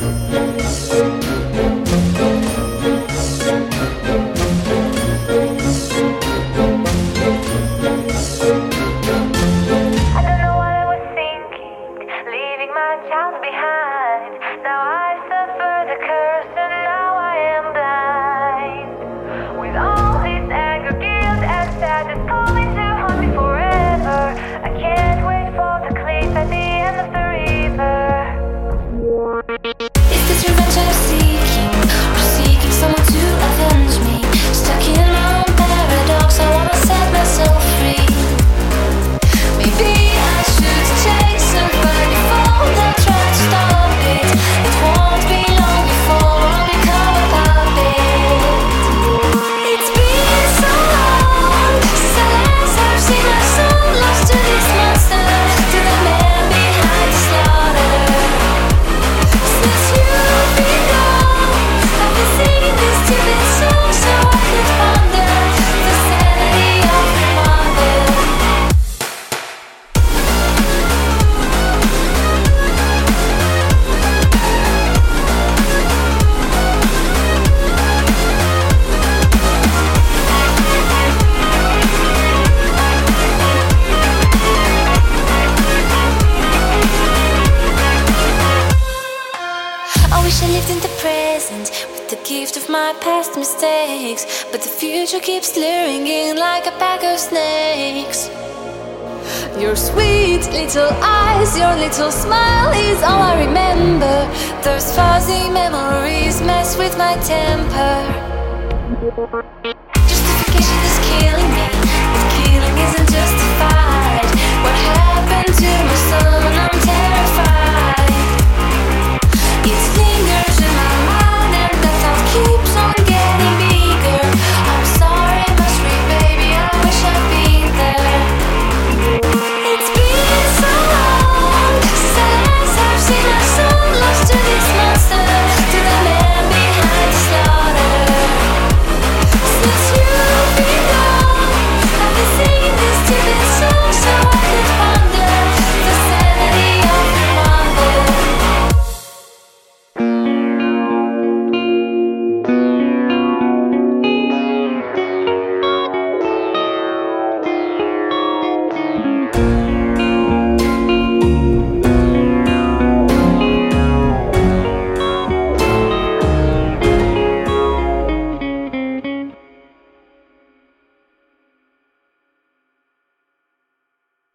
Mistakes, but the future keeps luring in like a pack of snakes. Your sweet little eyes, your little smile is all I remember. Those fuzzy memories mess with my temper. Justification is killing me, but killing isn't justified. What happened to my son? I'm terrified.